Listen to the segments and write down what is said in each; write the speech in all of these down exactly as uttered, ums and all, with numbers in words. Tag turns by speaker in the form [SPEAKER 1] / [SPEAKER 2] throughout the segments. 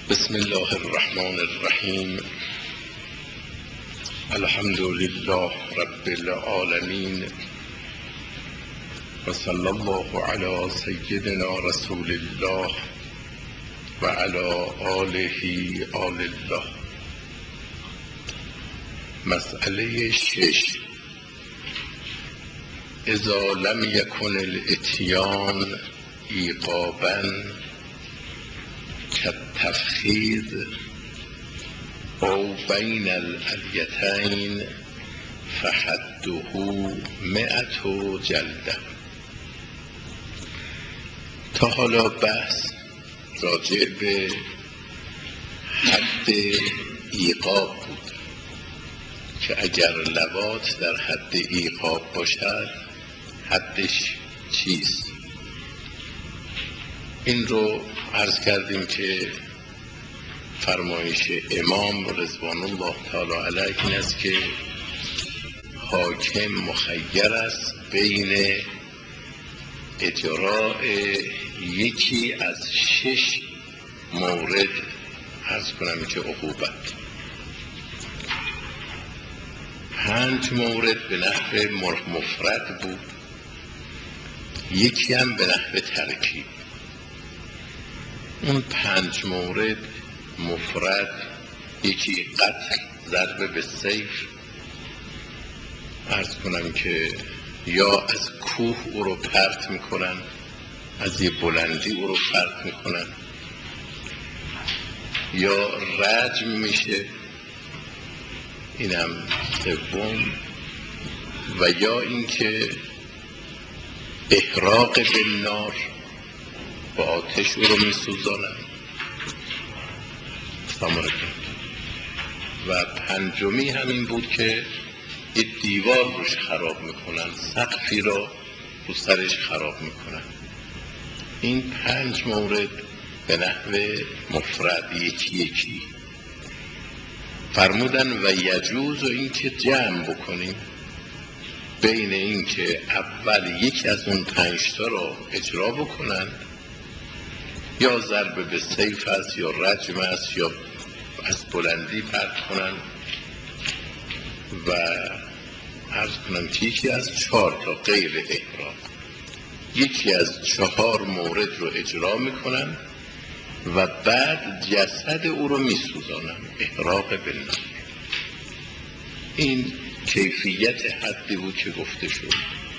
[SPEAKER 1] بسم الله الرحمن الرحیم. الحمد لله رب العالمین و صلی الله علی سیدنا رسول الله و علی آله آل الله. مسئله شش: اذا لم یکن الاتیان ایقابا کالتفخیذ او بین الالیتین فحده مئة جلده. تا حالا بحث راجع به حد ایقاب بود که اگر لواط در حد ایقاب باشد حدش چیست. این رو عرض کردیم که فرمایش امام رضوان الله تعالی علیه این است که حاکم مخیر است بین اجراء یکی از شش مورد، عرض کنم که عقوبت. پنج مورد به نحو مفرد بود، یکی هم به نحو ترکیب. اون پنج مورد مفرد، یکی قتل، ضرب به سیف، عرض کنم که یا از کوه او رو پرت میکنن، از یه بلندی او رو پرت میکنن، یا رجم میشه، اینم سوم، و یا اینکه احراق بالنار، با آتش او رو میسوزانن. و پنجمی همین بود که یه دیوار روش خراب میکنن، سقفی رو رو سرش خراب میکنن. این پنج مورد به نحو مفرد یکی یکی فرمودن. و یجوز و این که جمع بکنیم بین این که اول یکی از اون پنج تا رو اجرا بکنن، یا ضرب به سیف است، یا رجم است، یا از بلندی پرت کنن، و عرض کنم که یکی از چهار تا غیر احراق، یکی از چهار مورد رو اجرا میکنن و بعد جسد او رو میسوزانن، احراق بالنار. این کیفیت حدی بود که گفته شد.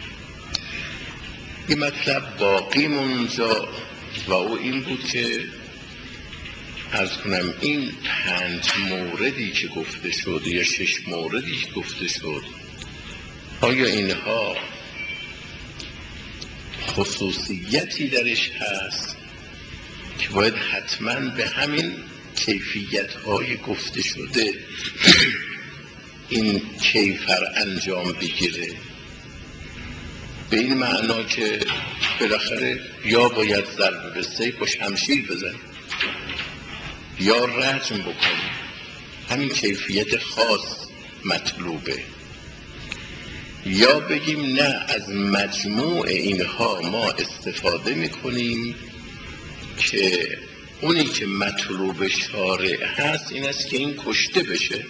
[SPEAKER 1] این مطلب باقی اونجا و او این بود که عرض کنم این پنج موردی که گفته شد یا شش موردی که گفته شد، آیا اینها خصوصیتی درش هست که باید حتما به همین کیفیت های گفته شده این کیفر انجام بگیره؟ به این معنا که بالاخره یا باید ضرب به سیف و شمشیر بزن یا رجم بکنی، همین کیفیت خاص مطلوبه، یا بگیم نه از مجموع اینها ما استفاده میکنیم که اونی که مطلوب شارع هست این است که این کشته بشه،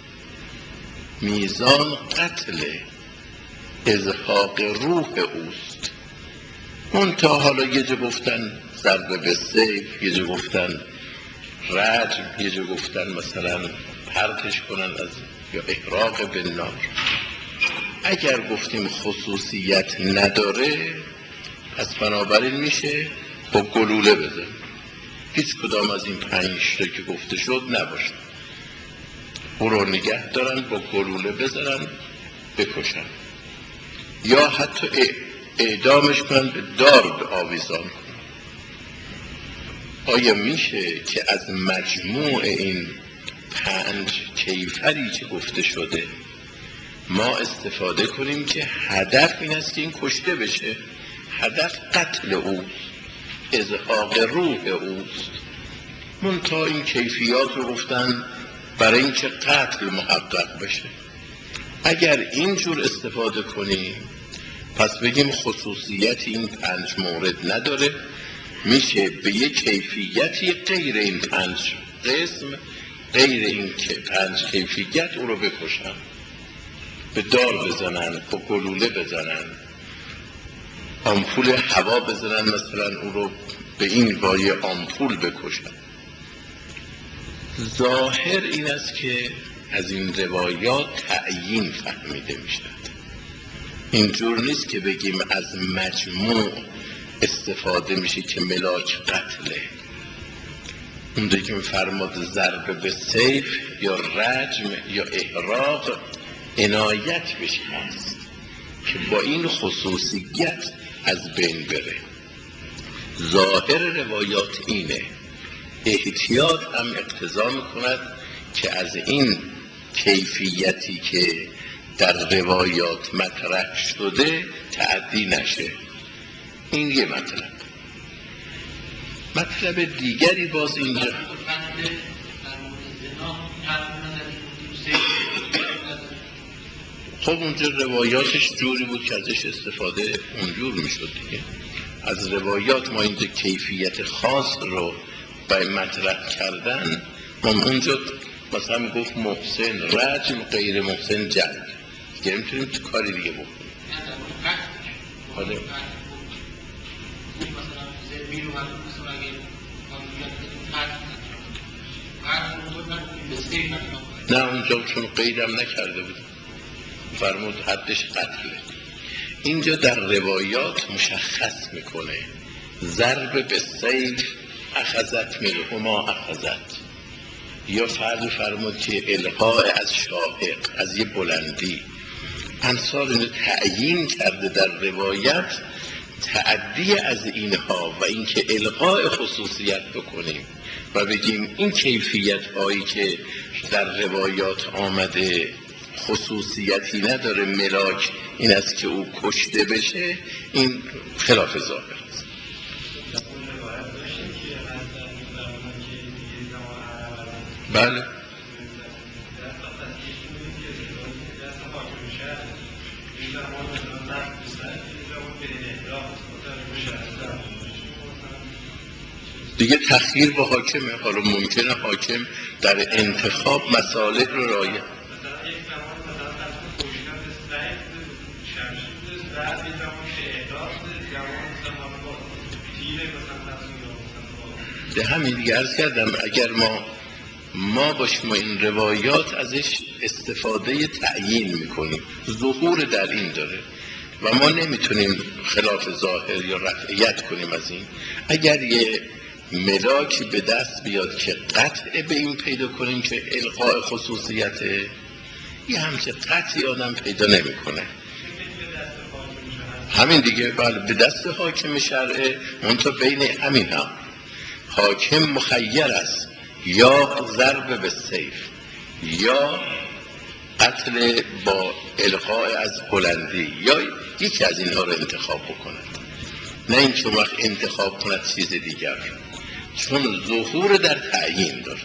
[SPEAKER 1] میزان قتل ازهاق روح اوست. منتها حالا یه جا گفتن ضربه به سیف، یه جا گفتن رجم، یه جا گفتن مثلا پرتش کنن از، یا احراق بالنار. اگر گفتیم خصوصیت نداره پس بنابراین میشه با گلوله بزن، هیچ کدام از این پنج تا که گفته شد نباشه، او رو نگه دارن با گلوله بزنن بکشن، یا حتی اعدامش کنن، به دار آویزان کنن. آیا میشه که از مجموع این پنج کیفری که گفته شده ما استفاده کنیم که هدف این است که این کشته بشه، هدف قتل اوست، ازهاق روح اوست؟ منتها این کیفیات رو گفتن برای اینکه قتل محقق بشه. اگر اینجور استفاده کنیم پس بگیم خصوصیت این پنج مورد نداره، میشه به یک کیفیتی غیر این پنج قسم، غیر این که پنج کیفیت او رو بکشن، به دار بزنن، به گلوله بزنن، آمپول هوا بزنن، مثلا او رو به این وای آمپول بکشن. ظاهر این است که از این روایات تعیین فهمیده میشد. اینجور نیست که بگیم از مجموع استفاده میشه که ملاک قتله. اونجایی که فرماد ضرب به سیف یا رجم یا احراق عنایت بشه هست که با این خصوصیت از بین بره. ظاهر روایات اینه. احتیاط هم اقتضا میکند که از این کیفیتی که در روایات مطرح شده تعدی نشه. این یه مطلب. مطلب دیگری باز اینجا خب اونجا روایاتش جوری بود که ازش استفاده اونجور میشد دیگه. از روایات ما اینجا کیفیت خاص رو برای مطرح کردن، ما اونجا مثلا گفت محسن رجم، غیر محسن جلد، دیگه نمیتونیم تو کاری دیگه بکنیم. حالا نه اونجا چون قیدم نکرده بود فرمود حدش قتله. اینجا در روایات مشخص میکنه ضرب به سیف اخذت منهما اخذت، یا فرد فرمود که القاء از شاهق، از یه بلندی. انصار اینو تعیین کرده در روایت تعدی از اینها و اینکه القاء خصوصیت بکنیم و بگیم این کیفیت هایی که در روایات آمده خصوصیتی نداره، ملاک این است که او کشته بشه، این خلاف ظاهر است. بله دیگه تخییر با حاکمه. حالا ممکنه حاکم در انتخاب مصالح رو رعایت ده. همین دیگه عرض کردم اگر ما ما باشیم و این روایات ازش استفاده تعیین میکنیم، ظهور در این داره و ما نمیتونیم خلاف ظاهر یا رفعیت کنیم از این. اگر یه ملاکی به دست بیاد که قطع به این پیدا کنیم که القاء خصوصیته، یه همچه قطعی آدم پیدا نمیکنه. همین دیگه. بله به دست حاکم شرعه، منتها بین همین هم حاکم مخیر است، یا ضرب به سیف یا قتل با القاء از بلندی، یا یکی از اینها رو انتخاب بکند، نه این چون وقت انتخاب کند چیز دیگر، چون ظهور در تعیین داره.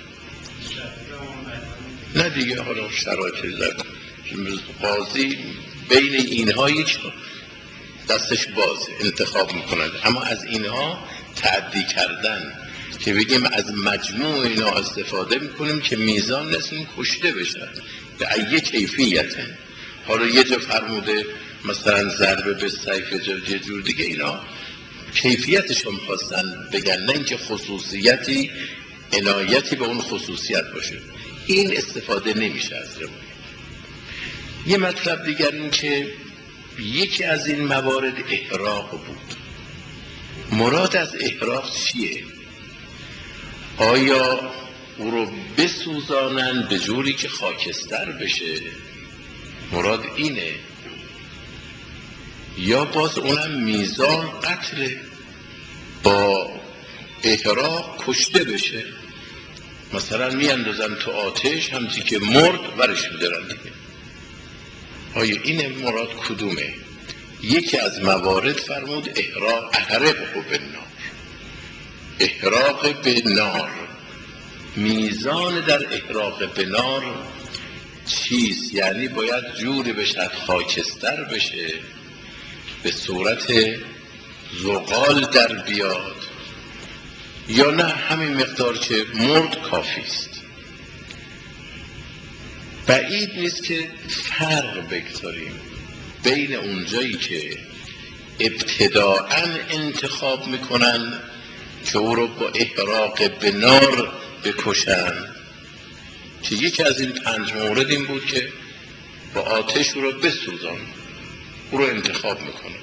[SPEAKER 1] نه دیگه حالا شرایط در قاضی بین اینها یک دستش باز انتخاب میکند، اما از اینها تعدی کردن که بگیم از مجموع اینا استفاده میکنیم که میزان نسیم کشته بشن به ایه کیفیته. حالا یه جا فرموده مثلا ضربه به سیف، یه جور دیگه اینا کیفیتش هم خواستن بگن، نه اینکه خصوصیتی عنایتی به اون خصوصیت باشه. این استفاده نمیشه از روایت. یه مطلب دیگر این که یکی از این موارد احراق بود. مراد از احراق چیه؟ آیا او رو بسوزانن به جوری که خاکستر بشه، مراد اینه، یا باز اونم میزان قتل با احراق کشته بشه، مثلا میاندازن تو آتش همچی که مرد ورش میدارن دیگه. آیا این مراد کدومه؟ یکی از موارد فرمود احراق، احرقه به نار، احراق به نار. میزان در احراق به نار چیست؟ یعنی باید جوری بشه خاکستر بشه، به صورت زغال در بیاد یا نه همین مقدار که مرد کافی است. بعید نیست که فرق بگذاریم بین اونجایی که ابتداعاً انتخاب میکنن که او رو با احراق به نار بکشن، که یکی از این پنج مورد این بود که با آتش او رو بسوزان، او رو انتخاب میکنه.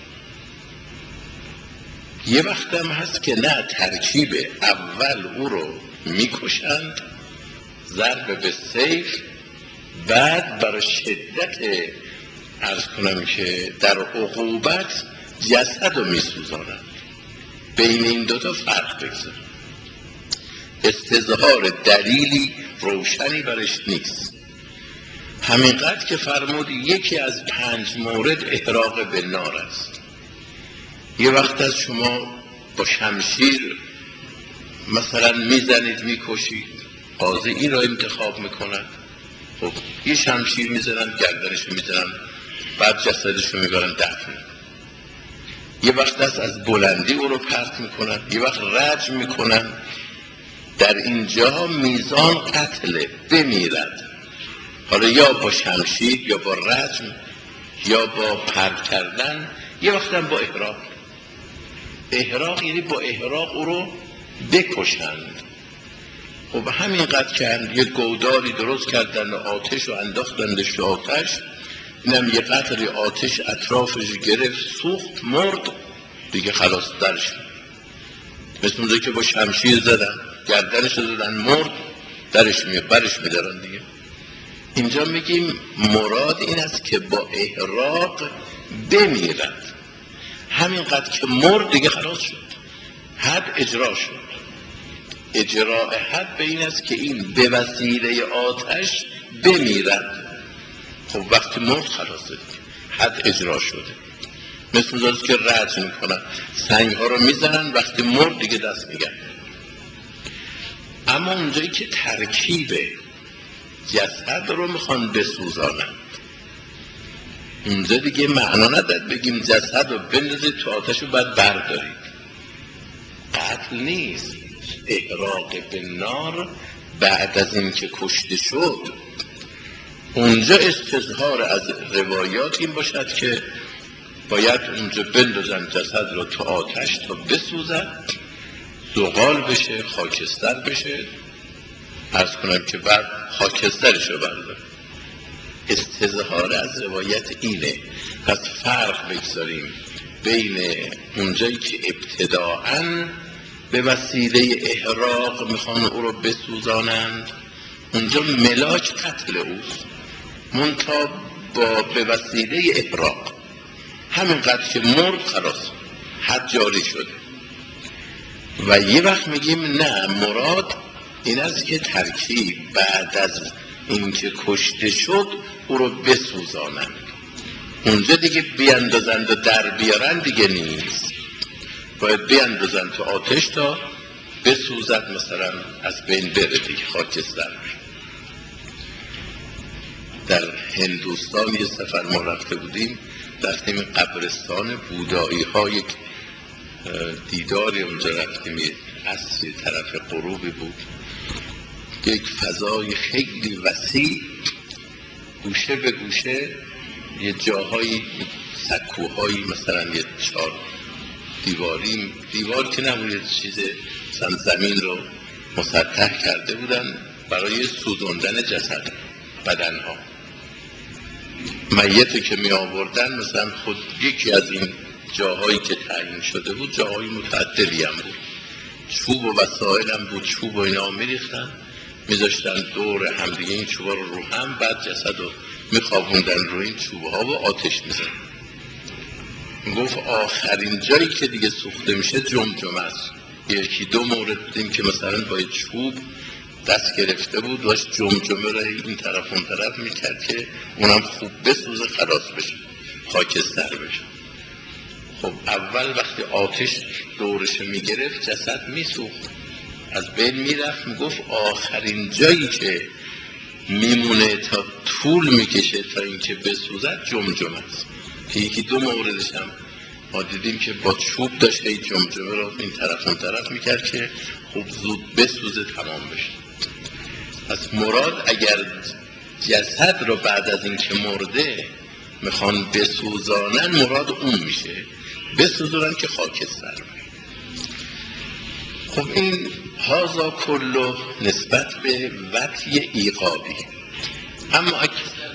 [SPEAKER 1] یه وقت هم هست که نه، ترکیب اول او رو میکشند ضرب به سیف، بعد برای شدت عرض کنم که در عقوبت جسد رو میسوزانند. بین این دوتا فرق بگذار، استظهار دلیلی روشنی برش نیست. همینقدر که فرمود یکی از پنج مورد احراق به نار است. یه وقت از شما با شمشیر مثلا میزنید میکشید، قاضی این را انتخاب میکنن، خب یه شمشیر میزنن گردنشو میزنن، بعد جسدشو میبرن دفن. یه وقت است از بلندی او رو پرت میکنن، یه وقت رجم میکنن. در اینجا میزان قتل بمیرد، حالا یا با شمشیر یا با رجم یا با پرت کردن، یه وقت هم با احراق. احراق یعنی با احراق او رو بکشند. خب همینقدر که یه گودالی درست کردن و آتش رو انداختندش تو آتش، اینم یه قطره آتش اطرافش گرفت، سوخت، مرد دیگه، خلاص درش. مثل اونجا که با شمشیر زدن گردنش زدن مرد، درش میاد برش میدارن دیگه. اینجا میگیم مراد این است که با احراق بمیرد. همینقدر که مرد دیگه خلاص شد، حد اجرا شد. اجراء حد به این است که این به وسیله آتش بمیرد. خب وقتی مرد خلاصه، حد اجرا شده. مثل اونجاست که رجم میکنن، سنگ ها رو میزنن، وقتی مرد دیگه دست میگن. اما اونجایی که ترکیب جسد رو میخوان بسوزانند، اونجا دیگه معنا نداره بگیم جسد رو بندازید تو آتش رو بعد بردارید. قتل نیست، احراق به نار بعد از این که کشته شد. اونجا استظهار از روایات این باشد که باید اونجا بندازن جسد رو تو آتش تا بسوزد، زغال بشه، خاکستر بشه، عرض کنم که بعد خاکسترش رو بردارن. استظهار از روایت اینه. پس فرق بگذاریم بین اونجایی که ابتداعاً به وسیله احراق میخوان او رو بسوزانند، اونجا ملاک قتل اوست، منتها با به وسیله احراق. همینقدر که مرد خلاص حد جاری شده. و یه وقت میگیم نه، مراد این است که ترکیب بعد از اینکه کشته شد او رو بسوزانند. اونجا دیگه بیاندازند و در بیارن دیگه نیست، باید بیاندازن تو آتش تا بسوزد، مثلا از بین بره دیگه، خاکستر. در هندوستان یه سفر ما رفته بودیم، رفتیم این قبرستان بودایی ها، یک دیداری اونجا رفتیم، یک عصر طرف غروبی بود، یک فضای خیلی وسیع، گوشه به گوشه یه جاهایی سکوهایی، مثلا یه چهار دیواری، دیوار که نبود، یه چیز مثلا زمین رو مسطح کرده بودن برای سوزوندن جسد، بدنها. میت که می آوردن مثلا خود یکی از این جاهایی که تعیین شده بود جاهای متعددی هم بود، چوب و وسایل هم بود، چوب و اینا می ریختن می داشتن دور هم دیگه این چوبا رو رو هم، بعد جسد رو می خوابوندن روی این چوب ها و آتش می زن. گفت آخرین جایی که دیگه سوخته میشه جمجمه است. یکی دو مورد دیدیم که مثلا با چوب دست گرفته بود، داشت جمجمه را این طرف اون طرف میکرد که اونم خوب بسوزه، خلاص بشه، خاکستر بشه. خب اول وقتی آتش دورش میگرفت جسد میسوخت، از بین میرفت. میگفت آخرین جایی که میمونه تا طول میکشه تا اینکه بسوزد جمجمه است، که یکی دو موردش هم ما دیدیم که با چوب داشت هی جمجمه رو این طرف اون طرف میکرد که خوب زود بسوزه تمام بشه. پس مراد اگر جسد رو بعد از این که مرده میخوان بسوزانن، مراد اون میشه، بسوزونن که خاکستر. خب این هازا کلو نسبت به وطی ایقابی. اما اگه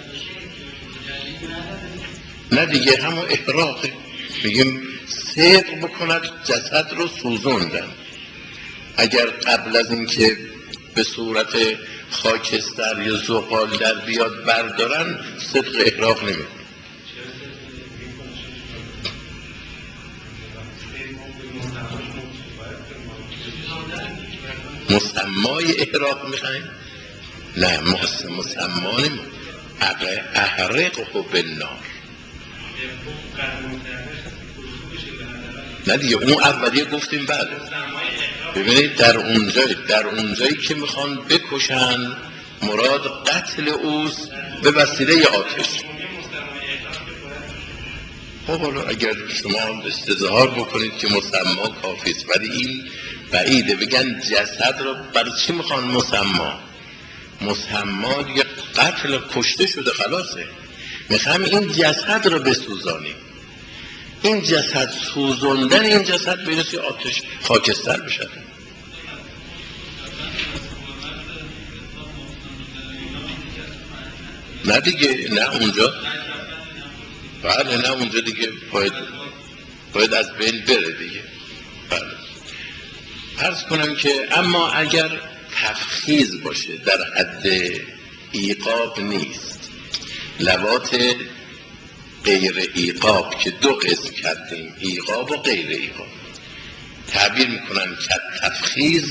[SPEAKER 1] نه دیگه همون احراقه، میگیم سیق بکند جسد رو سوزوندن. اگر قبل از این که به صورت خاکستر یا زغال در بیاد بردارن، صدق احراق نمیکنه. مسمای احراق میخوایم؟ نه مسما نمی احرقه بالنار. نه دیگه اون اولیه گفتیم بله. ببینید در اونجایی در اونجایی که میخوان بکشن، مراد قتل اوست به وسیله آتش. خب حالا اگر شما استظهار بکنید که مسما کافیست، ولی این بعیده. بگن جسد رو برای چی میخوان مسما؟ مسما دیگه قتل، کشته شده خلاصه. میخوام این جسد رو بسوزانیم. این جسد سوزوندن این جسد برسی آتش خاکستر بشه. نه دیگه نه اونجا بله نه اونجا دیگه باید باید از بین بره دیگه. بله عرض کنم که اما اگر تفخیز باشه در حد ایقاب نیست، لوات غیر ایقاب که دو قسم کردیم، ایقاب و غیر ایقاب، تعبیر میکنن که تفخیز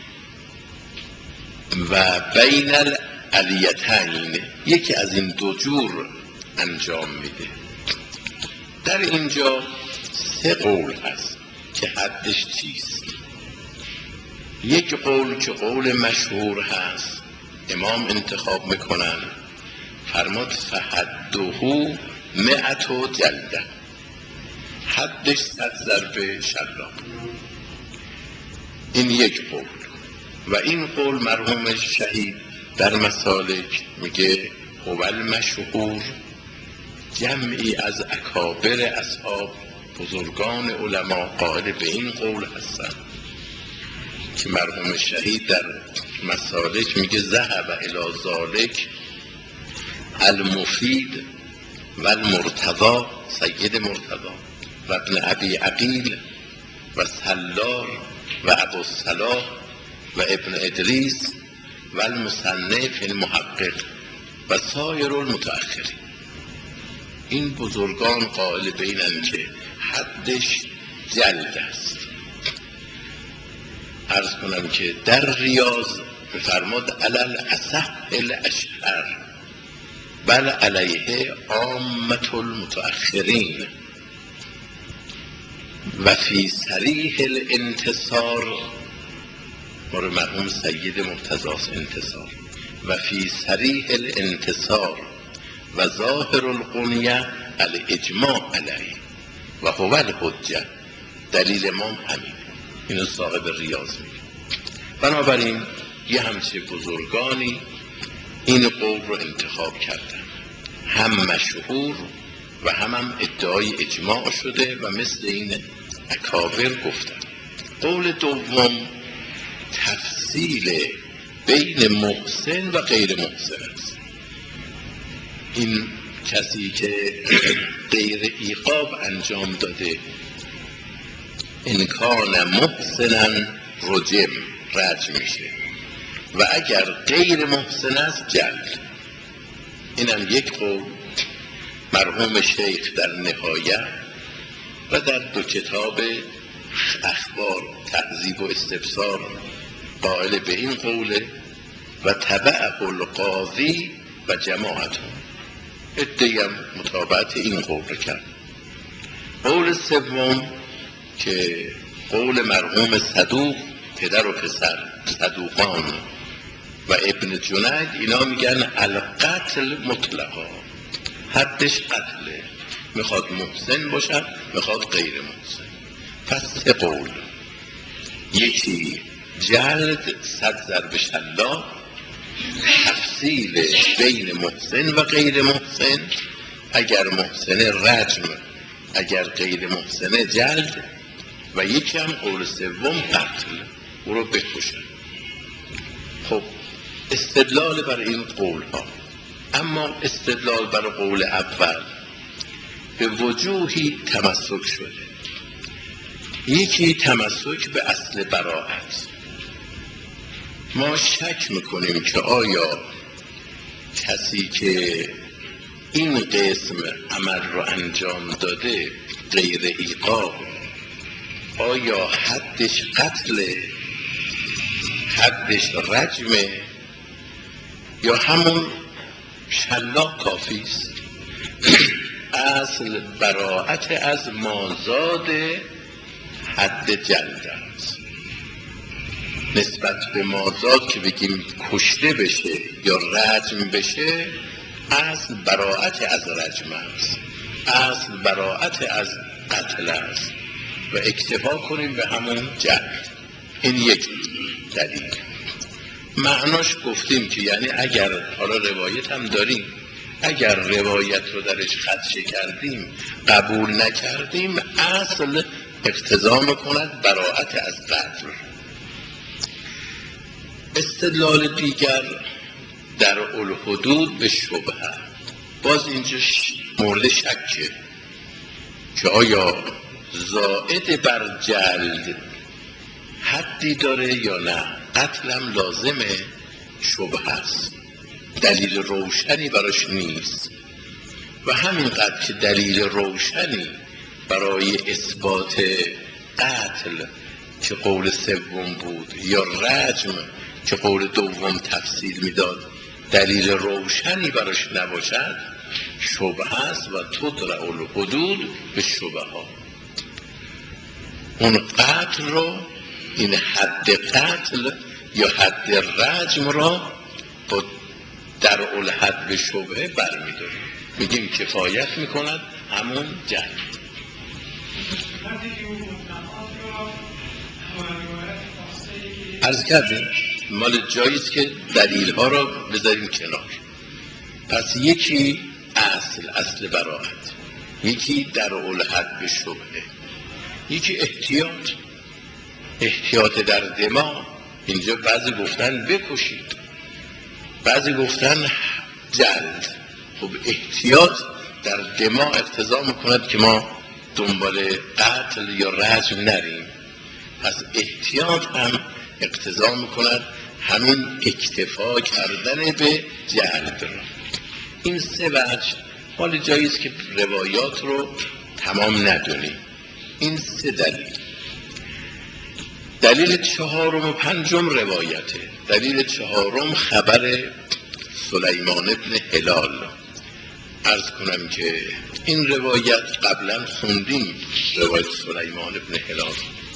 [SPEAKER 1] و بین الالیتین، یکی از این دو جور انجام میده. در اینجا سه قول هست که حدش چیست. یک قول که قول مشهور هست، امام انتخاب میکنن، فرمود فحدهو مئت و جلده، حدش صد ضرب شلاق. این یک قول. و این قول مرحوم شهید در مسالک میگه هو المشهور، جمعی از اکابر اصحاب، بزرگان علما قائل به این قول هستند که مرحوم شهید در مسالک میگه ذهب الی ذالک المفید و المرتضی، سید مرتضی و ابن ابی عقیل و سلار و ابو الصلاح و ابن ادریس و المصنف المحقق و سایر المتأخرین. این بزرگان قائل به اینن که حدش جلد است. عرض کنم که در ریاض فرمود علل اصح الاشهر بل علیه عامة المتأخرین و فی صریح الانتصار، مورد مرحوم سید مرتضی انتصار، و فی صریح الانتصار و ظاهر القنیه الاجماع علیه و هو الحجه. دلیل امام همین. اینو صاحب ریاض میگه. بنابراین یه همچه بزرگانی این قول رو انتخاب کردن، هم مشهور و هم هم ادعای اجماع شده و مثل این اکابر گفتن. قول دوم تفصیل بین محسن و غیر محسن است. این کسی که غیر ایقاب انجام داده، ان کان محسنا رجم، رجم میشه، و اگر غیر محسن است جلد. اینم یک قول. مرحوم شیخ در نهایه و در دو کتاب اخبار تهذیب و استبصار قائل به این قوله و تبعه القاضی و جماعتون، ادهیم متابعت این قول کرد. قول سوم که قول مرحوم صدوق، پدر و پسر صدوقان و ابن جنید، اینا میگن القتل مطلقا، حدش قتله. میخواد محسن باشد، میخواد غیر محسن. پس سه قول: یکی جلد صد ضرب شلاق، تفصیل بین محسن و غیر محسن، اگر محسن رجم، اگر غیر محسن جلد، و یکی هم قول سوم قتل، او رو بکشن. خب استدلال بر این قول ها، اما استدلال بر قول اول به وجوهی تمسک شده. یکی تمسک به اصل براءت. ما شک میکنیم که آیا کسی که این قسم عمل رو انجام داده غیر ایقا، آیا حدش قتل، حدش رجمه، یا همون شلاق کافی است؟ اصل براءت از مازاد حد جلد است. نسبت به مازاد که بگیم کشته بشه یا رجم بشه، اصل براءت از رجم است، اصل براءت از قتل است و اکتفا کنیم به همون جلد. این یک دلیل. معناش گفتیم که یعنی اگر، حالا روایت هم داریم، اگر روایت رو درش خدشه کردیم، قبول نکردیم، اصل اقتضا میکند براءت از قتل. استدلال دیگر در الحدود به شبهه. باز اینجا مورد شکه که آیا زائد بر جلد حدی داره یا نه، قتلم لازمه، شبهه است، دلیل روشنی براش نیست. و همینقدر که دلیل روشنی برای اثبات قتل که قول سوم بود یا رجم که قول دوم تفصیل میداد دلیل روشنی براش نباشد، شبهه است و تدرع الحدود به شبهه ها. اون قتل رو، این حد قتل یا حد رجم را با درع الحد به شبهه برمیداریم، میگیم کفایت میکند همون جلد. عرض کردیم مال جاییست که دلیل ها را بذاریم کنار. پس یکی اصل اصل براءت، یکی درع الحد به شبهه، یکی احتیاط احتیاط در دماغ. اینجا بعضی گفتن بکشید، بعضی گفتن جلد. خب احتیاط در دماغ اقتضا میکند که ما دنبال قتل یا رجم نریم، پس احتیاط هم اقتضا میکند همین اکتفا کردن به جلد را. این سه وجه حال جاییست که روایات رو تمام ندونیم. این سه دلیل. دلیل چهارم و پنجم روایته. دلیل چهارم خبر سلیمان ابن هلال. عرض کنم که این روایت قبلا خوندیم، روایت سلیمان ابن هلال.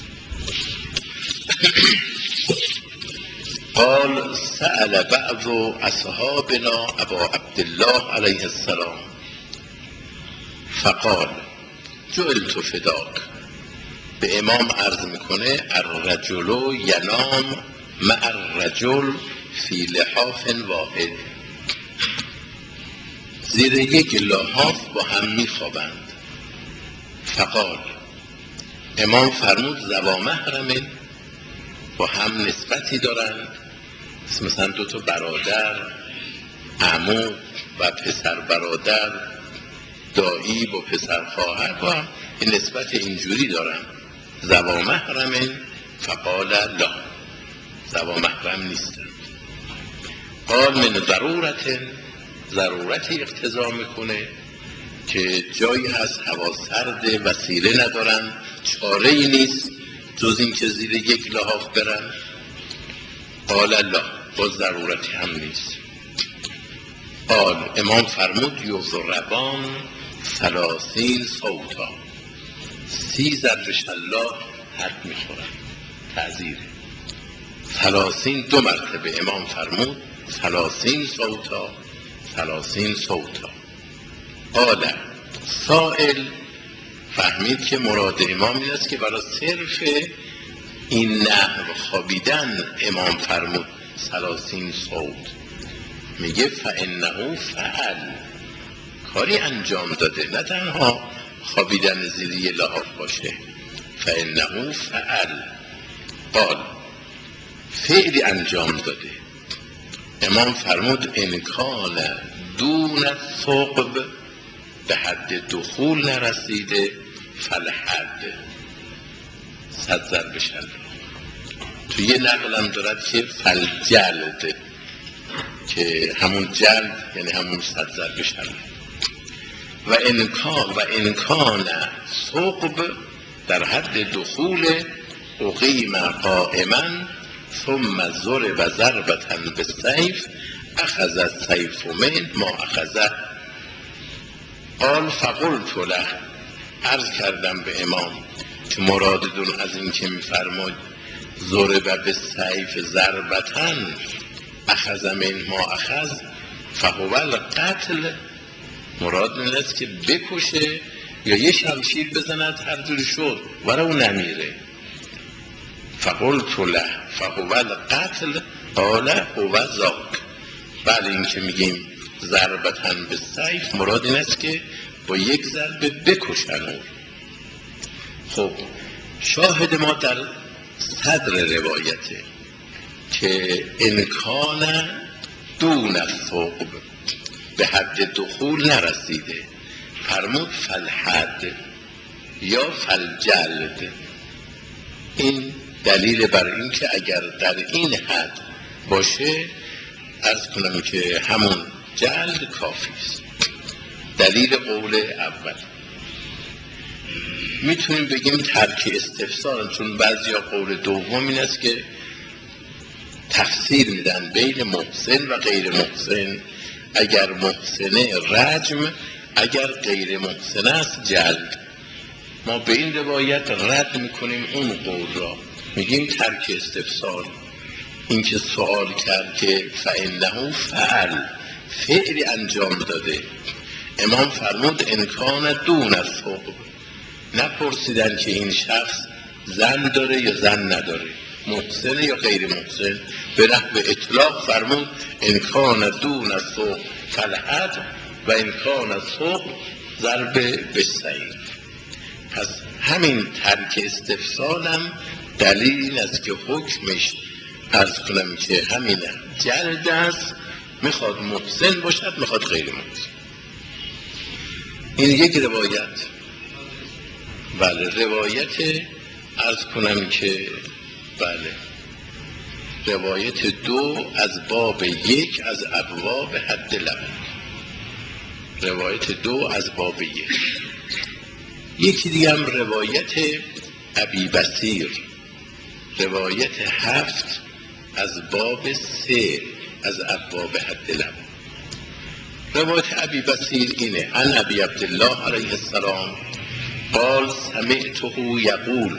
[SPEAKER 1] قال سأل بعض اصحابنا ابا عبدالله علیه السلام فقال جعلت فداک. به امام عرض میکنه الرجل ینام مع الرجل فی لحاف واحد، زیر یک لحاف با هم میخوابند. فقال، امام فرمود ذوا محرم، با هم نسبتی دارند، مثلا دو تا برادر، عمو و پسر برادر، دایی با پسر خواهر، با هم این نسبت اینجوری دارند. ذوا محرم. فقال لا، ذوا محرم نیستند. قال من ضرورت، ضرورتی اقتضا میکنه که جایی هست هوا سرد، وسیله ندارن، چاره ای نیست جز این که زیر یک لحاف برن. قال لا، باز ضرورتی هم نیست. قال، امام فرمود یضربان ثلاثین صوتا، سی ضرب شلاق حد میخورن، تعزیر. ثلاثین دو مرتبه امام فرمود ثلاثین صوتا، ثلاثین صوتا. قال، سائل فهمید که مراد امام این است که برای صرف این نحو خوابیدن امام فرمود ثلاثین صوت. میگه فانه فعل، کاری انجام داده، نه تنها خوابیدن زیر یه لحاف باشه. فانه فعل، قال، فعلی انجام داده. امام فرمود امکان دون ثقب، به حد دخول نرسیده، فالحد، صد ضرب شلاق. تو یه نقلم دارد که فالجلد، که همون جلد یعنی همون صد ضرب شلاق. و امکان و امکان ثقب در حد دخول اقیم قائما ثم ضرب ضربة بالسیف اخذ السیف من ما اخذه. قال فقلت له، عرض کردم به امام که مرادتون از این که میفرماید ضرب بالسیف ضربة اخذ من ما اخذ فهو القتل، مراد این است که بکشه یا یه شمشیر بزند هر جوری شد ولو نمیره. فقلت له فهو القتل قال هو ذاک. بله، این که میگیم ضربة بالسیف مراد این است که با یک ضربه بکشن. خب شاهد ما در صدر روایته که امکان دون الثقب، به حد دخول نرسیده، فرمود فالحد یا فالجلد. این دلیل بر این که اگر در این حد باشه عرض کنم که همون جلد کافی است. دلیل قول اول. میتونیم بگیم ترک استفسار، چون بعضیا قول دوم این است که تفسیر میدن بین محسن و غیر محسن. اگر محسنه رجم، اگر غیر محسن است جلد. ما به این روایت رد میکنیم اون قول را، میگیم ترک استفسار. این که سوال کرد که فانه فعل، فعلی انجام داده. امام فرمود امکان دون الثقب، نپرسیدن که این شخص زن داره یا زن نداره، محسن یا غیر محسن. به نحو اطلاق فرمود امکان دون الثقب فالحد و امکان الثقب ضرب بالسیف. پس همین ترک استفسارم دلیل این است که حکمش عرض کنم که همین جلد است، میخواد محسن باشد میخواد غیر محسن. این یک روایت. بله، روایت عرض کنم که بله روایت دو از باب یک از ابواب حد لبن. روایت دو از باب یک. یکی دیگه هم روایت ابی بصیر، روایت هفت از باب سه از ابواب حد لبن. روایت ابی بصیر اینه: عن ابی عبدالله علیه السلام قال سمعته یقول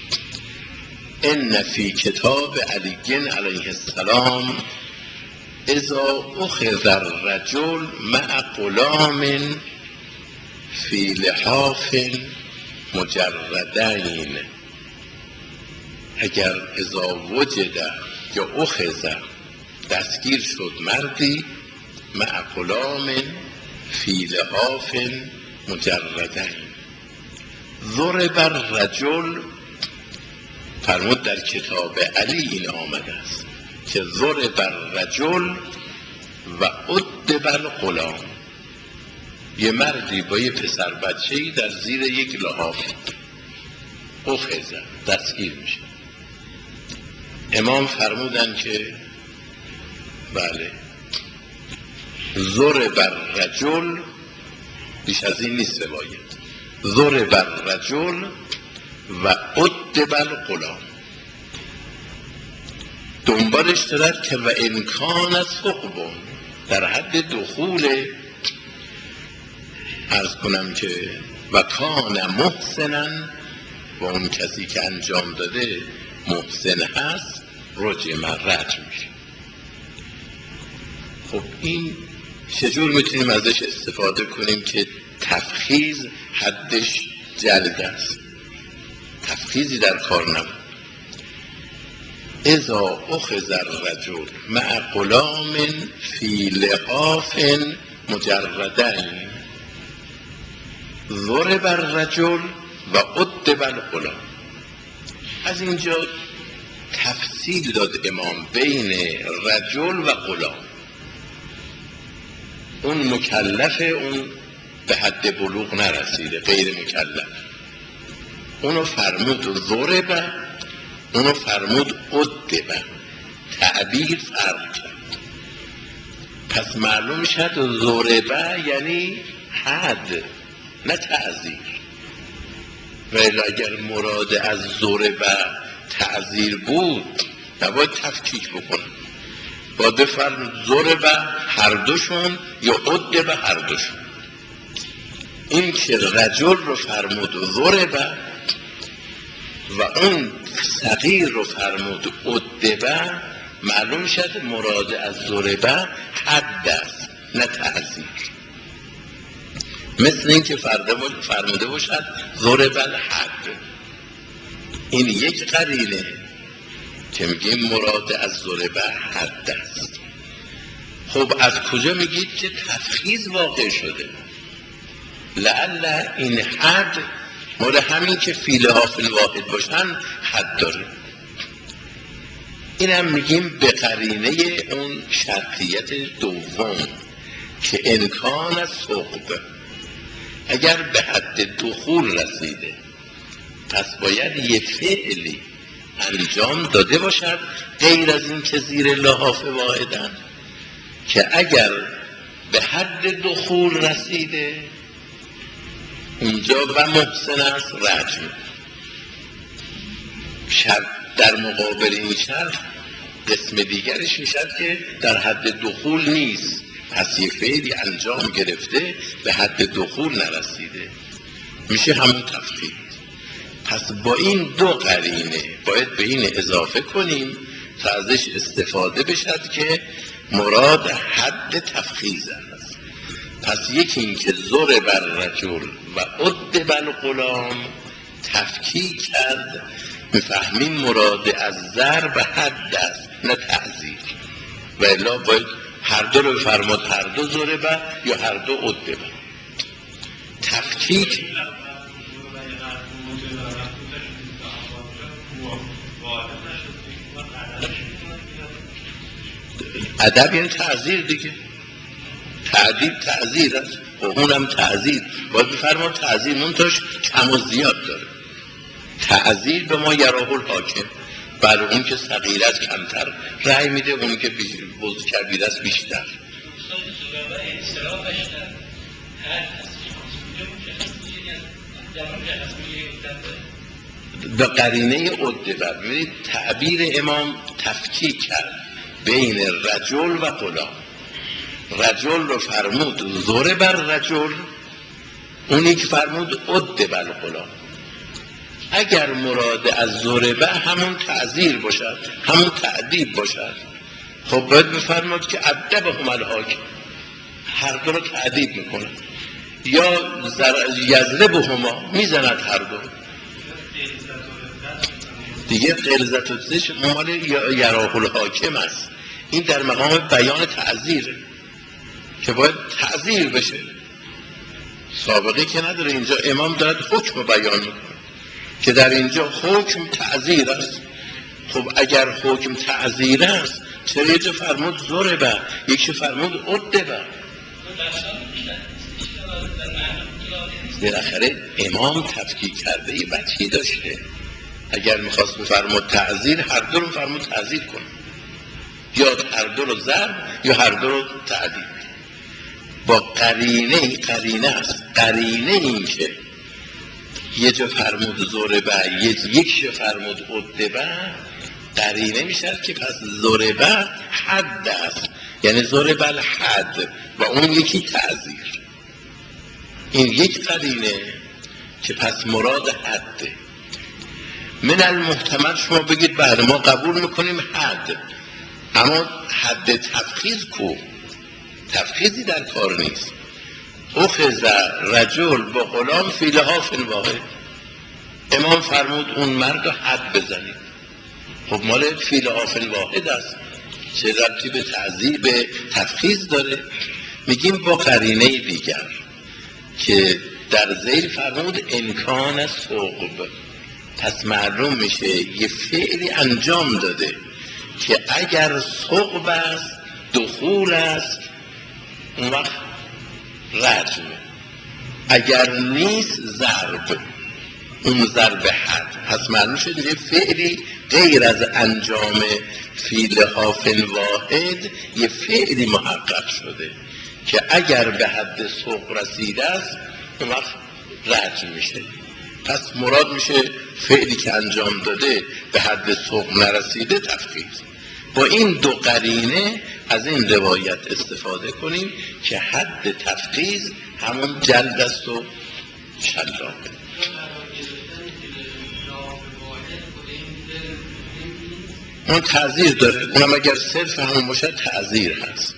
[SPEAKER 1] ان فی کتاب علی علیه السلام اذا اخذ الرجل مع غلام فی لحاف مجردین، اگر اذا وجد یا اخذ دستگیر شد مردی مع غلام فی لحاف مجردین، ضرب الرجل، فرمود در کتاب علی این آمده است که ضرب الرجل و ادب الغلام، یه مردی با یه پسر بچه‌ای در زیر یک لحاف اخذ دستگیر میشه. امام فرمودن که بله ضرب الرجل، بیش از این نیست روایت، ضرب الرجل و ادب الغلام. دنبالش دارد که و امکان ثقب، در حد دخول عرض کنم که و کان محسنن، و اون کسی که انجام داده محسن هست، رجم رجم میشه. خب این چجور میتونیم ازش استفاده کنیم که تفخیز حدش جلد است، تفخیزی در کار نبود. اذا اخذ الرجل مع غلام فی لحاف مجردین ضرب الرجل و ادب الغلام. از اینجا تفصیل داد امام بین رجل و غلام. اون مکلفه، اون به حد بلوغ نرسیده، غیر مکلف. اونو فرمود ضرب، اونو فرمود ادب، تعبیر فرق کرد. پس معلوم شد ضرب یعنی حد نه تعزیر. ولی اگر مراد از ضرب تعزیر بود نباید تفکیک بکنه، باید بفرمود ضرب هر دوشون یا ادب هر دوشون. این که رجل رو فرمود ضرب و اون صغیر رو فرمود ادب، معلوم شد مراد از ضرب حد است نه تعزیر. مثل این که فرموده باشد ضرب الحد. این یک قرینه که میگیم مراد از ضرب حد است. خب از کجا میگید که تفخیز واقع شده؟ لعل این حد مال همین که فی لحاف واحد باشن حد داره. این هم میگیم به قرینه اون شرطیت دوم که امکان ثقب. اگر به حد دخول رسیده پس باید یه فعلی انجام داده باشد غیر از این که زیر لحاف واحدن، که اگر به حد دخول رسیده اونجا و محسن است رجم. شرط در مقابل این شرط قسم دیگرش میشد که در حد دخول نیست، پس یه فعلی انجام گرفته به حد دخول نرسیده، میشه همون تفخیز. پس با این دو قرینه باید به این اضافه کنیم تا ازش استفاده بشد که مراد حد تفخیز است. پس یکی این که ضرب الرجل و ادب الغلام تفکیک کرد، میفهمیم مراد از ضرب حد است نه تعزیر. و الا باید هر دو رو فرمود، هر دو ضرب یا هر دو ادب. تفکیک ادب یعنی تعزیر دیگه، تعدیب تعزیر است و اونم تعزیر. باید بفرماد تعزیر منتاش کم و زیاد داره. تعزیر به ما یراه الحاکم، برای اون که صغیر است کمتر رأی میده، اون که بزرگ کبیر است بیشتر. به قرینه ادب ببینید تعبیر امام تفکیک کرد بین رجل و غلام. رجل رو فرمود ضرب الرجل، اونی که فرمود ادب الغلام. اگر مراد از ضربه همون تعزیر باشد، همون تعدیب باشد، خب باید بفرماد که ادبهم الحاکم، هر دو رو تعدیب میکنه، یا یضربهما میزند هر دو دیگه. غلظت و زش مال یراه الحاکم است. این در مقام بیان تعزیره که باید تعزیر بشه. سابقه که نداره، اینجا امام دارد حکم بیان میکنه که در اینجا حکم تعزیر است. خب اگر حکم تعزیر است چرا یه جا فرمود ضربه یکی فرمود ادبه؟ بالاخره امام تفکیک کرده یه وجهی داشته. اگر میخواست بفرمود تعزیر، هر دو رو فرمود تعزیر کن، یا هر دو رو ضرب یا هر دو رو تعدیل. با قرینه، قرینه است، قرینه این که یه جا فرمود ضربه یک جا فرمود ادبه، قرینه میشد که پس ضربه حد است، یعنی ضربه الحد و اون یکی تعزیر. این یک قرینه که پس مراد حده. من المحتمل شما بگید بله ما قبول میکنیم حد، اما حد تفخیز کو؟ تفخیزی در کار نیست. اخذ رجل با غلام فی لحاف واحد. امام فرمود اون مرد رو حد بزنید. خب مال فی لحاف واحد است، چه ربطی به تعذیب به تفخیص داره؟ میگیم با قرینه دیگر که در ذیل فرمود امکان ثقب، پس معلوم میشه یه فعلی انجام داده که اگر ثقب است، دخول است، اون وقت رجم، اگر نیست ضرب، اون ضرب حد. پس معلوم شد یه فعلی غیر از انجام فی لحاف واحد یه فعلی محقق شده که اگر به حد ثقب رسیده است اون وقت رجم میشه. پس مراد میشه فعلی که انجام داده به حد ثقب نرسیده تفخیص. با این دو قرینه از این روایت استفاده کنیم که حد تفخیص همون جلد است و شلاقه. اون تعذیر داره، اونم اگر صرف همون باشه تعذیر هست.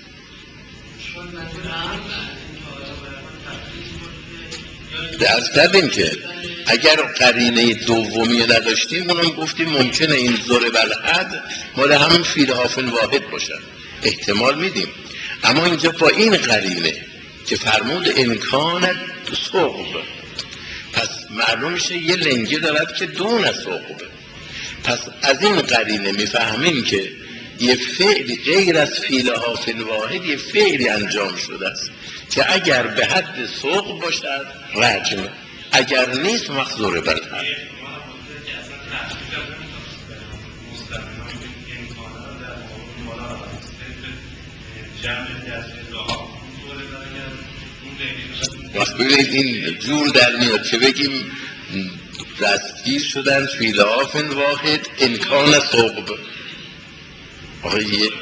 [SPEAKER 1] درست کردیم که اگر قرینه دومی نداشتیم اونم گفتیم ممکنه این ضرب الحد مال همون فی لحاف واحد باشه، احتمال میدیم. اما اینجا با این قرینه که فرمود امکان ثقب، پس معلوم میشه یه لنگه دارد که دون ثقب. پس از این قرینه میفهمیم که یه فعل غیر از فی لحاف واحد یه فعلی انجام شده است که اگر به حد ثقب باشد رجم، اگر نیست مخزور برتر. وقت ببینید این جور در میاد که بگیم دستگیر شدن فی لحاف واحد امکان ثقب. آقای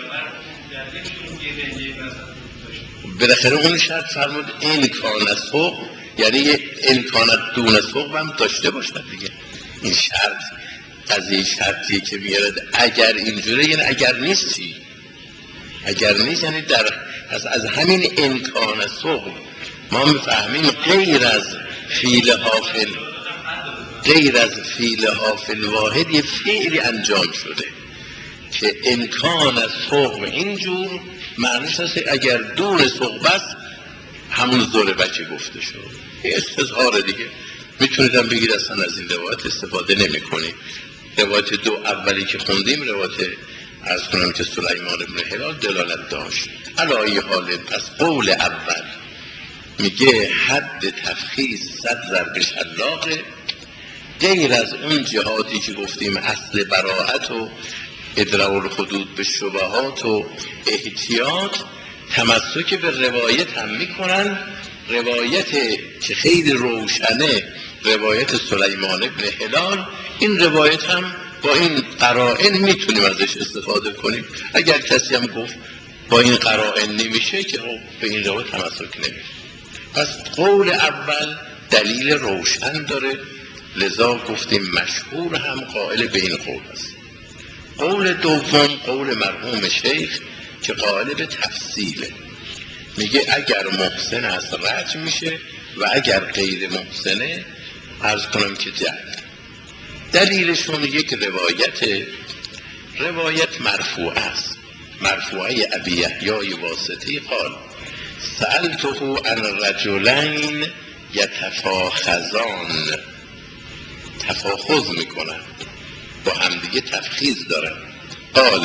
[SPEAKER 1] بالاخره اون شرط فرمود امکان ثقب، یعنی یه امکانات دون ثقب هم داشته باشد دیگه. این شرط از این شرطی که میارد اگر اینجوره، یعنی اگر نیستی، اگر نیست یعنی در پس از همین امکان ثقب ما میفهمیم غیر از فی لحاف غیر از فی لحاف واحد یه فعلی انجام شده که امکان ثقب اینجور معنیش هست اگر دون ثقب است همون ضربه که گفته شد. استظهار دیگه میتونیدم بگید اصلا از این روایت استفاده نمی کنیم. روایت دو اولی که خوندیم روایت عرض کنم که سلیمان بن هلال دلالت داشت. علی حال پس قول اول میگه حد تفخیص صد ضرب شلاقه، غیر از اون جهاتی که گفتیم اصل براءت و ادراء الحدود به شبهات و احتیاط تمسک به روایت هم میکنن. روایت که خیلی روشنه روایت سلیمان بن هلال، این روایت هم با این قرائن میتونیم ازش استفاده کنیم. اگر کسی هم گفت با این قرائن نمیشه که به این روایت تمسک نمیشه. پس قول اول دلیل روشن داره، لذا گفتیم مشهور هم قائل به این قول است. قول دوم قول مرحوم شیخ که قائل به تفصیله، میگه اگر محسن است رجم میشه و اگر غیر محسنه عرض کنم که جلد. دلیلشون یک روایت روایت مرفوع است، مرفوعه ابی یحیی واسطی قال سألته عن رجلین یتفاخذان، تفاخذ میکنن با همدیگه تفخیذ دارن. قال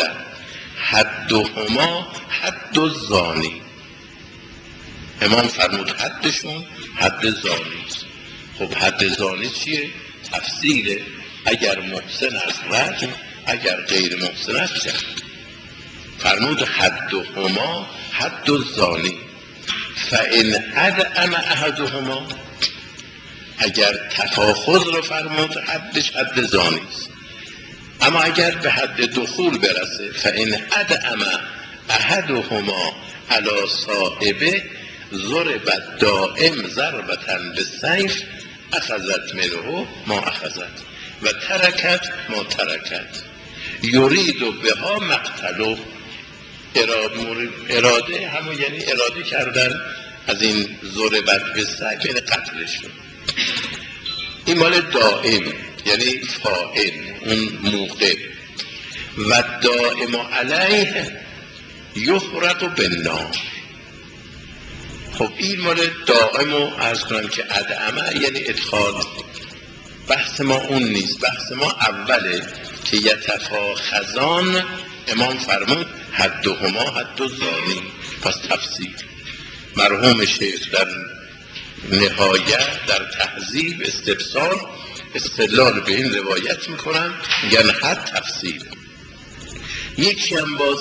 [SPEAKER 1] حدهما حد الزانی، امام فرمود حدشون حد زانی است. خب حد زانی چیه؟ تفصیله، اگر محسن است رجم، اگر غیر محسن است جلد. فرمود حدهما حد الزانی فان ادعم احدهما، اگر تفاخذ رو فرمود حدش حد زانی است، اما اگر به حد دخول برسه فان ادعم احدهما علی صاحبه ضربت دائم ضربة بالسیف اخذت منه ما اخذت و ترکت ما ترکت یرید بها مقتله. اراده همون یعنی اراده کردن از این ضربت به سگ یعنی قتلشون. این مال دائم یعنی فاعل اون موقع. و دائم علیه یحرق بالنار. خب این مال دائم رو عرض کنم که ادعمه یعنی ادخال. بحث ما اون نیست، بحث ما اوله که یتفاخذان امام فرمود حدهما حد الزانی. پس تفسیر مرحوم شیخ در نهایت در تهذیب استفسار استدلال به این روایت میکنن، میگن حد تفسیر. یکی هم باز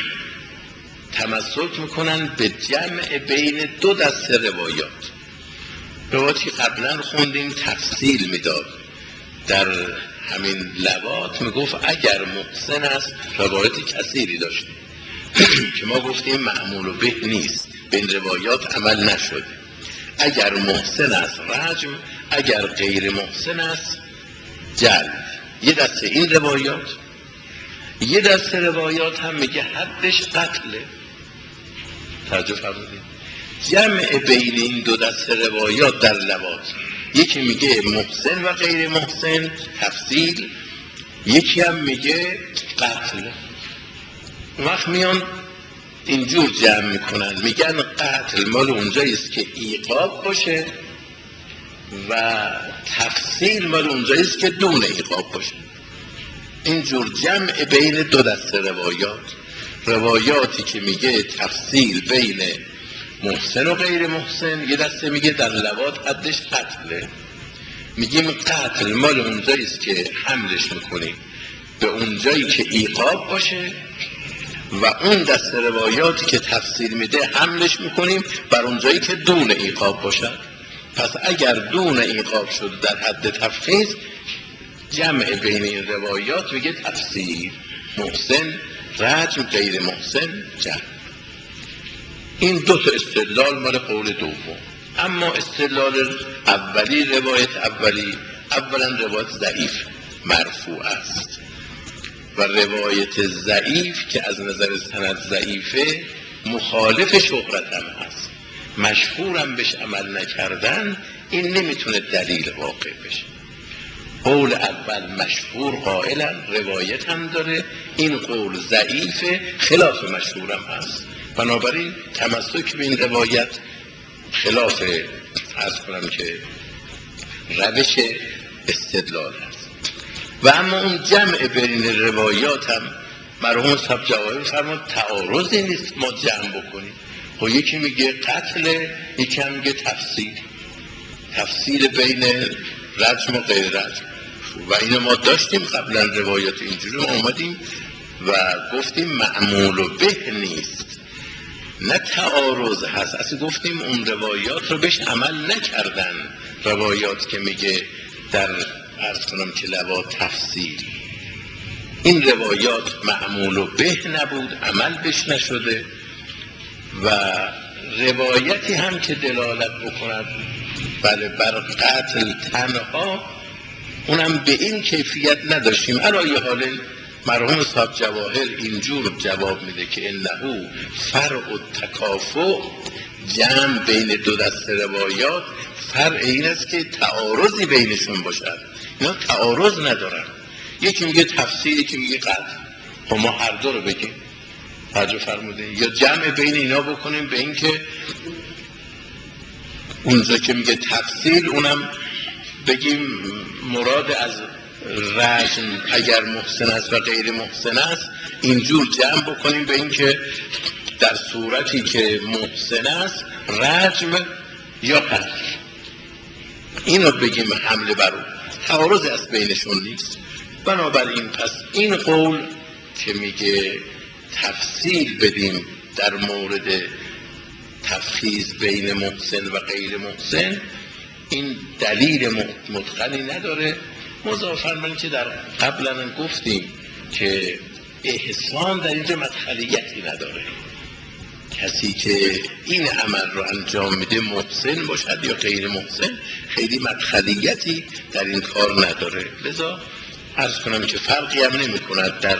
[SPEAKER 1] تمسک میکنن به جمع بین دو دسته روایات. روایتی قبلا خوندیم تفصیل میداد در همین لواط، میگفت اگر محسن است روایتی کثیری داشت که ما گفتیم معمول به نیست، به این روایات عمل نشد. اگر محسن است رجم، اگر غیر محسن است جلد. یه دسته این روایات، یه دسته روایات هم میگه حدش قتله. توجه فرمودید؟ جمع بین این دو دسته روایات در لواط، یکی میگه محسن و غیر محسن تفصیل، یکی هم میگه قتل. اون وقت میان اینجور جمع میکنن، میگن قتل مال اونجاییست که ایقاب باشه و تفصیل مال اونجاییست که دون ایقاب باشه. اینجور جمع بین دو دسته روایات، روایاتی که میگه تفصیل بین محسن و غیر محسن، یه دسته میگه در لواط حدش قتله، میگیم قتل مال اونجاییست که حملش میکنیم به اونجایی که ایقاب باشه، و اون دسته روایاتی که تفصیل میده حملش میکنیم بر اونجایی که دون ایقاب باشد. پس اگر دون ایقاب شد در حد تفخیص، جمع بین این روایات میگه تفصیل محسن رجم، غیر محسن جمع. این دو تا استدلال مال قول دوم. اما استدلال اولی، روایت اولی، اولا روایت ضعیف مرفوع است و روایت ضعیف که از نظر سند ضعیفه مخالف شهرت هم هست، مشهورم بهش عمل نکردن، این نمیتونه دلیل واقع بشه. قول اول مشهور قائلن، روایت هم داره، این قول ضعیفه، خلاف مشهورم هست، بنابراین تمسک به این روایت خلاف عرض کنم که روش استدلال هست. و اما اون جمع بین روایات هم مرحوم صاحب جواهر فرمود تعارضی نیست ما جمع بکنیم. خب یکی میگه قتل، یکی هم میگه تفصیل، تفصیل بین رجم و غیر رجم. و اینو ما داشتیم قبلا روایات اینجوری، ما اومدیم و گفتیم معمول به نیست، نه تعارض هست. اصلا گفتیم اون روایات رو بهش عمل نکردن، روایات که میگه در عرض کنم که لواط تفصیل، این روایات معمول به نبود، عمل بش نشده. و روایتی هم که دلالت بکند بله بر قتل تنها، اونم به این کیفیت نداشتیم. علایه حال مرحوم صاحب جواهر اینجور جواب میده که انه فرع التکافؤ، جمع بین دو دسته روایات فرع این است که تعارضی بینشون باشد. اینا تعارض ندارن، یکی میگه تفسیر، یکی میگه قتل. خب ما هر دو رو بگیم، توجه فرمودین، یا جمع بین اینا بکنیم به این که اونجا که میگه تفسیر اونم بگیم مراد از رجم اگر محسن است و غیر محسن است، اینجور جمع بکنیم به این که در صورتی که محسن است رجم یا قتل، اینو بگیم حمله بر اون. تعارض از بینشون نیست. بنابراین پس این قول که میگه تفصیل بدیم در مورد تفخیص بین محسن و غیر محسن، این دلیل متقنی نداره. مضافاً من که در قبلا گفتیم که احسان در اینجا مدخلیتی نداره، کسی که این عمل رو انجام میده محسن باشد یا غیر محسن خیلی مدخلیتی در این کار نداره. لذا عرض کنم که فرقی هم نمی کند در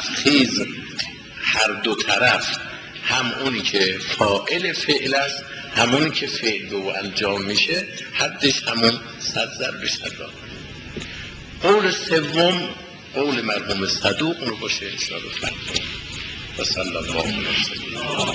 [SPEAKER 1] تفخیص هر دو طرف، هم اونی که فاعل فعل است همون که فعل به او انجام میشه حدش همون صد ضرب صد. قول سوم قول مرحوم صدوق، اون رو باشه انشاءالله فرق. و صلی الله علیه و سلم.